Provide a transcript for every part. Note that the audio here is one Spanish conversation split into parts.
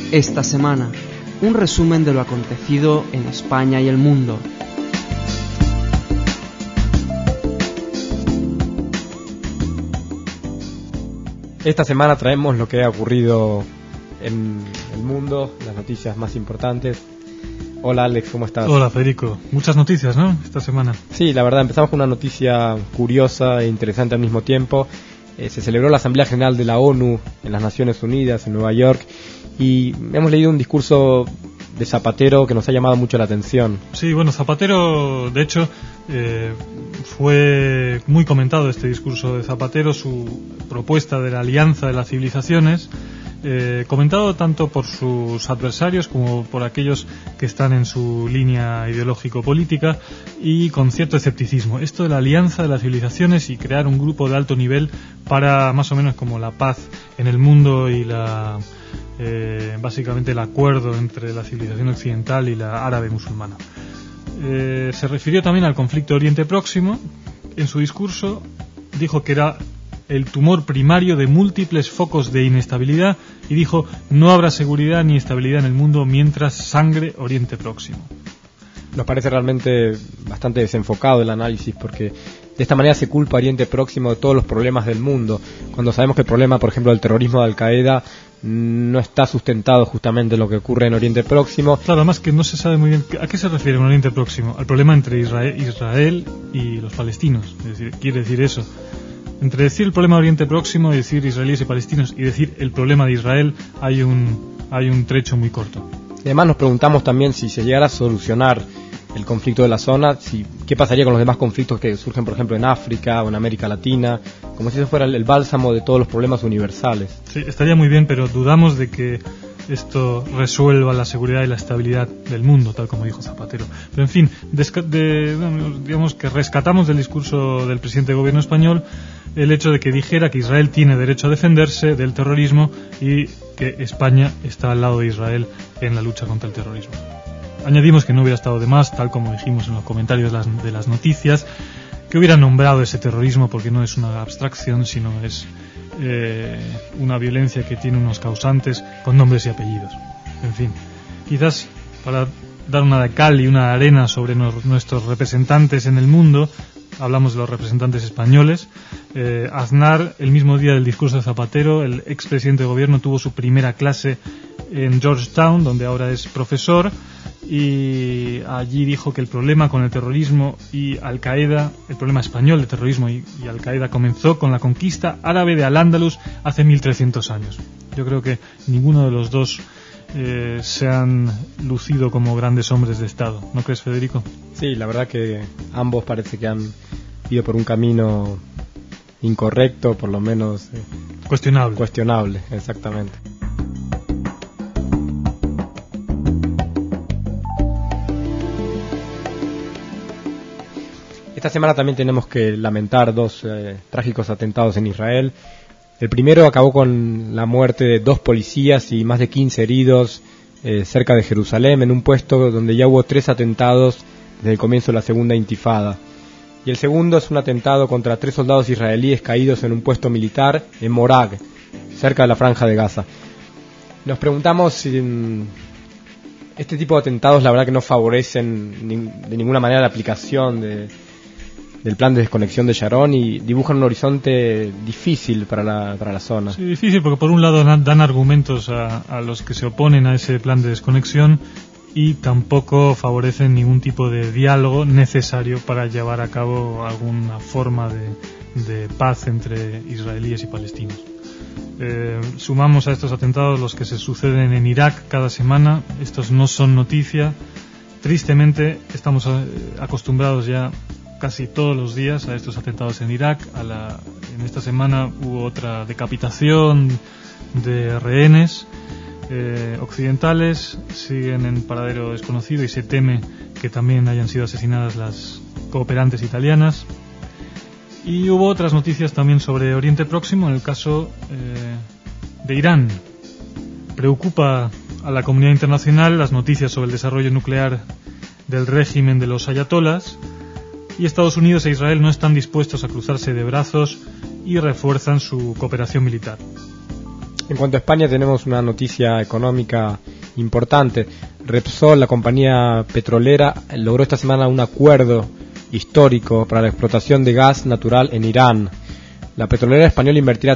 Esta semana, un resumen de lo acontecido en España y el mundo. Esta semana traemos lo que ha ocurrido en el mundo, las noticias más importantes. Hola Alex, ¿cómo estás? Hola Federico, muchas noticias, ¿no? Esta semana. Sí, la verdad, empezamos con una noticia curiosa e interesante al mismo tiempo. Se celebró la Asamblea General de la ONU en las Naciones Unidas, en Nueva York, y hemos leído un discurso de Zapatero que nos ha llamado mucho la atención. Sí, bueno, Zapatero, de hecho, fue muy comentado este discurso de Zapatero, su propuesta de la Alianza de las Civilizaciones, comentado tanto por sus adversarios como por aquellos que están en su línea ideológico-política, y con cierto escepticismo. Esto de la Alianza de las Civilizaciones y crear un grupo de alto nivel para más o menos como la paz en el mundo y básicamente el acuerdo entre la civilización occidental y la árabe musulmana. Se refirió también al conflicto Oriente Próximo. En su discurso dijo que era el tumor primario de múltiples focos de inestabilidad y dijo: no habrá seguridad ni estabilidad en el mundo mientras sangre Oriente Próximo. Nos parece realmente bastante desenfocado el análisis, porque de esta manera se culpa a Oriente Próximo de todos los problemas del mundo, cuando sabemos que el problema, por ejemplo, del terrorismo de Al-Qaeda no está sustentado justamente en lo que ocurre en Oriente Próximo. Claro, además que no se sabe muy bien a qué se refiere en Oriente Próximo, al problema entre Israel y los palestinos. Es decir, quiere decir eso. Entre decir el problema de Oriente Próximo y decir israelíes y palestinos y decir el problema de Israel hay un trecho muy corto. Y además nos preguntamos también si se llegara a solucionar el conflicto de la zona, qué pasaría con los demás conflictos que surgen, por ejemplo, en África o en América Latina, como si eso fuera el bálsamo de todos los problemas universales. Sí, estaría muy bien, pero dudamos de que esto resuelva la seguridad y la estabilidad del mundo, tal como dijo Zapatero. Pero en fin, digamos que rescatamos del discurso del presidente del gobierno español el hecho de que dijera que Israel tiene derecho a defenderse del terrorismo y que España está al lado de Israel en la lucha contra el terrorismo. Añadimos que no hubiera estado de más, tal como dijimos en los comentarios de las noticias, que hubiera nombrado ese terrorismo, porque no es una abstracción, sino es una violencia que tiene unos causantes con nombres y apellidos. En fin, quizás para dar una de cal y una de arena sobre nuestros representantes en el mundo, hablamos de los representantes españoles. Aznar, el mismo día del discurso de Zapatero, el expresidente de gobierno, tuvo su primera clase en Georgetown, donde ahora es profesor, y allí dijo que el problema con el terrorismo y Al-Qaeda, el problema español de terrorismo y Al-Qaeda, comenzó con la conquista árabe de Al-Ándalus hace 1300 años. Yo creo que ninguno de los dos se han lucido como grandes hombres de Estado. ¿No crees, Federico? Sí, la verdad que ambos parece que han ido por un camino incorrecto, por lo menos cuestionable, exactamente. Esta semana también tenemos que lamentar dos trágicos atentados en Israel. El primero acabó con la muerte de 2 policías y más de 15 heridos cerca de Jerusalén, en un puesto donde ya hubo 3 atentados desde el comienzo de la segunda intifada. Y el segundo es un atentado contra 3 soldados israelíes caídos en un puesto militar en Morag, cerca de la Franja de Gaza. Nos preguntamos si este tipo de atentados la verdad que no favorecen de ninguna manera la aplicación del plan de desconexión de Sharon y dibujan un horizonte difícil para la zona. Sí, difícil porque por un lado dan argumentos a los que se oponen a ese plan de desconexión y tampoco favorecen ningún tipo de diálogo necesario para llevar a cabo alguna forma de paz entre israelíes y palestinos. Sumamos a estos atentados los que se suceden en Irak cada semana. Estos no son noticia. Tristemente estamos acostumbrados ya casi todos los días a estos atentados en Irak. En esta semana hubo otra decapitación de rehenes occidentales, siguen en paradero desconocido y se teme que también hayan sido asesinadas las cooperantes italianas. Y hubo otras noticias también sobre Oriente Próximo, en el caso de Irán. Preocupa a la comunidad internacional las noticias sobre el desarrollo nuclear del régimen de los ayatolás, y Estados Unidos e Israel no están dispuestos a cruzarse de brazos y refuerzan su cooperación militar. En cuanto a España, tenemos una noticia económica importante. Repsol, la compañía petrolera, logró esta semana un acuerdo histórico para la explotación de gas natural en Irán. La petrolera española invertirá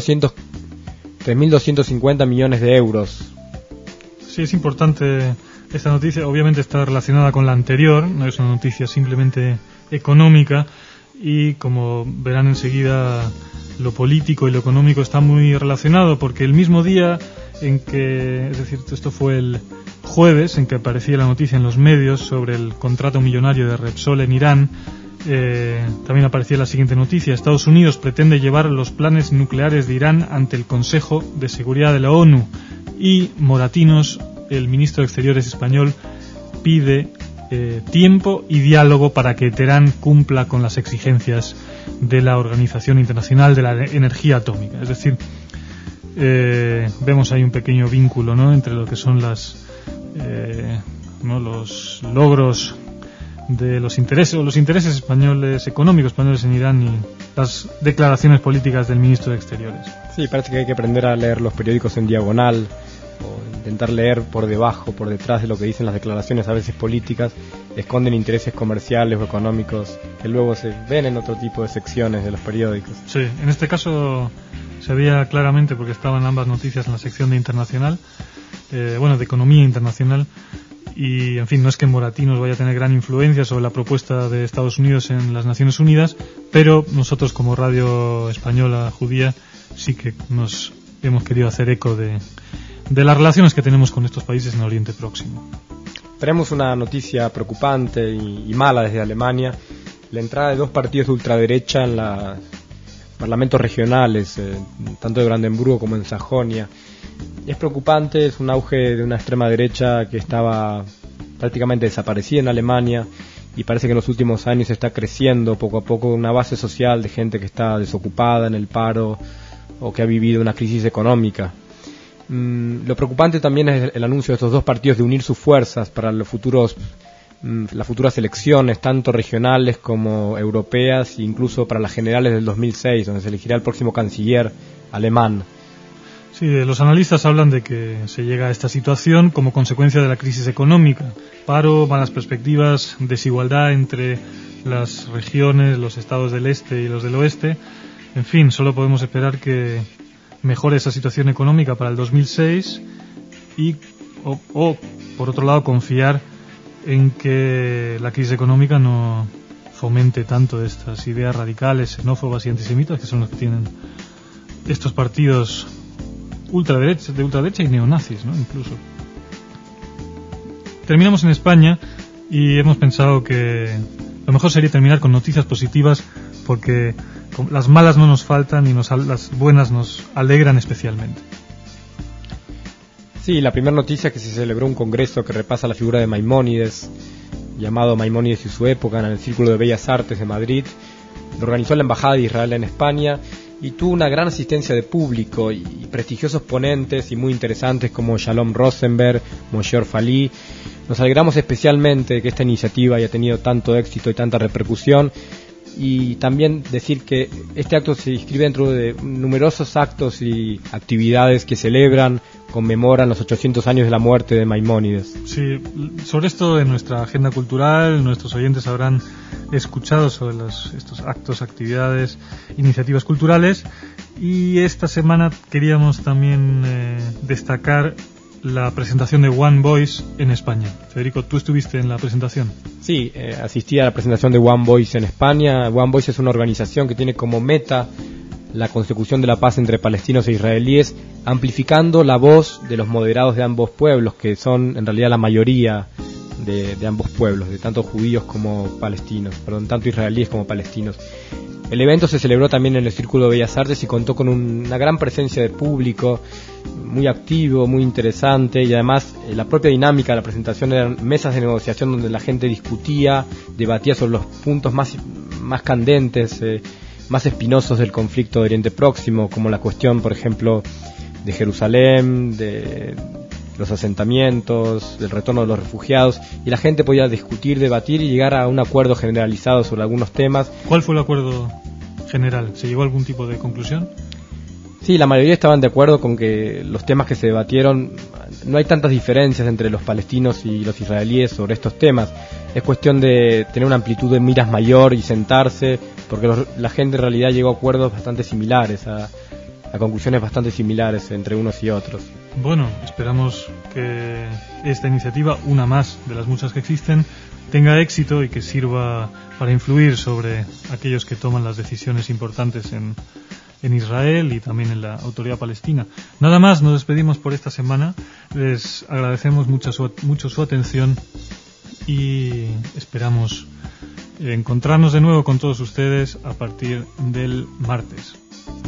3.250 millones de euros. Sí, es importante esta noticia. Obviamente está relacionada con la anterior, no es una noticia simplemente económica, y como verán enseguida, lo político y lo económico está muy relacionado, porque el mismo día en que, es decir, esto fue el jueves en que aparecía la noticia en los medios sobre el contrato millonario de Repsol en Irán, también aparecía la siguiente noticia: Estados Unidos pretende llevar los planes nucleares de Irán ante el Consejo de Seguridad de la ONU, y Moratinos, el ministro de Exteriores español, pide tiempo y diálogo para que Teherán cumpla con las exigencias de la Organización Internacional de la Energía Atómica. Es decir, vemos ahí un pequeño vínculo, ¿no?, entre lo que son los logros de los intereses españoles, económicos españoles en Irán, y las declaraciones políticas del ministro de Exteriores. Sí, parece que hay que aprender a leer los periódicos en diagonal, o intentar leer por debajo, por detrás de lo que dicen las declaraciones, a veces políticas, esconden intereses comerciales o económicos que luego se ven en otro tipo de secciones de los periódicos. Sí, en este caso se veía claramente, porque estaban ambas noticias en la sección de internacional, de economía internacional, y en fin, no es que Moratinos vaya a tener gran influencia sobre la propuesta de Estados Unidos en las Naciones Unidas, pero nosotros como radio española judía sí que nos hemos querido hacer eco de las relaciones que tenemos con estos países en Oriente Próximo. Tenemos una noticia preocupante y mala desde Alemania: la entrada de 2 partidos de ultraderecha en los parlamentos regionales, tanto de Brandenburgo como en Sajonia. Es preocupante, es un auge de una extrema derecha que estaba prácticamente desaparecida en Alemania, y parece que en los últimos años está creciendo poco a poco una base social de gente que está desocupada, en el paro, o que ha vivido una crisis económica. Lo preocupante también es el anuncio de estos 2 partidos de unir sus fuerzas para las futuras elecciones, tanto regionales como europeas, e incluso para las generales del 2006, donde se elegirá el próximo canciller alemán. Sí, los analistas hablan de que se llega a esta situación como consecuencia de la crisis económica: paro, malas perspectivas, desigualdad entre las regiones, los estados del este y los del oeste. En fin, solo podemos esperar que mejore esa situación económica para el 2006 y o por otro lado, confiar en que la crisis económica no fomente tanto estas ideas radicales, xenófobas y antisemitas, que son los que tienen estos partidos de ultraderecha y neonazis, ¿no?, incluso. Terminamos en España y hemos pensado que lo mejor sería terminar con noticias positivas, porque las malas no nos faltan y las buenas nos alegran especialmente. Sí, la primera noticia es que se celebró un congreso que repasa la figura de Maimónides, llamado Maimónides y su época, en el Círculo de Bellas Artes de Madrid. Lo organizó la Embajada de Israel en España y tuvo una gran asistencia de público y prestigiosos ponentes y muy interesantes como Shalom Rosenberg, Moshe Orfalí. Nos alegramos especialmente de que esta iniciativa haya tenido tanto éxito y tanta repercusión, y también decir que este acto se inscribe dentro de numerosos actos y actividades que celebran, conmemoran los 800 años de la muerte de Maimónides. Sí, sobre esto en nuestra agenda cultural nuestros oyentes habrán escuchado sobre estos actos, actividades, iniciativas culturales, y esta semana queríamos también destacar la presentación de One Voice en España. Federico, ¿tú estuviste en la presentación? Sí, asistí a la presentación de One Voice en España. One Voice es una organización que tiene como meta la consecución de la paz entre palestinos e israelíes, amplificando la voz de los moderados de ambos pueblos, que son en realidad la mayoría de ambos pueblos, de tanto judíos como palestinos, tanto israelíes como palestinos. El evento se celebró también en el Círculo de Bellas Artes y contó con una gran presencia de público, muy activo, muy interesante, y además la propia dinámica de la presentación eran mesas de negociación donde la gente discutía, debatía sobre los puntos más candentes, más espinosos del conflicto de Oriente Próximo, como la cuestión, por ejemplo, de Jerusalén, de los asentamientos, del retorno de los refugiados, y la gente podía discutir, debatir y llegar a un acuerdo generalizado sobre algunos temas. ¿Cuál fue el acuerdo general? ¿Se llegó a algún tipo de conclusión? Sí, la mayoría estaban de acuerdo con que los temas que se debatieron, no hay tantas diferencias entre los palestinos y los israelíes sobre estos temas. Es cuestión de tener una amplitud de miras mayor y sentarse, porque la gente en realidad llegó a acuerdos bastante similares, a conclusiones bastante similares entre unos y otros. Bueno, esperamos que esta iniciativa, una más de las muchas que existen, tenga éxito y que sirva para influir sobre aquellos que toman las decisiones importantes en Israel y también en la autoridad palestina. Nada más, nos despedimos por esta semana. Les agradecemos mucho su atención y esperamos encontrarnos de nuevo con todos ustedes a partir del martes.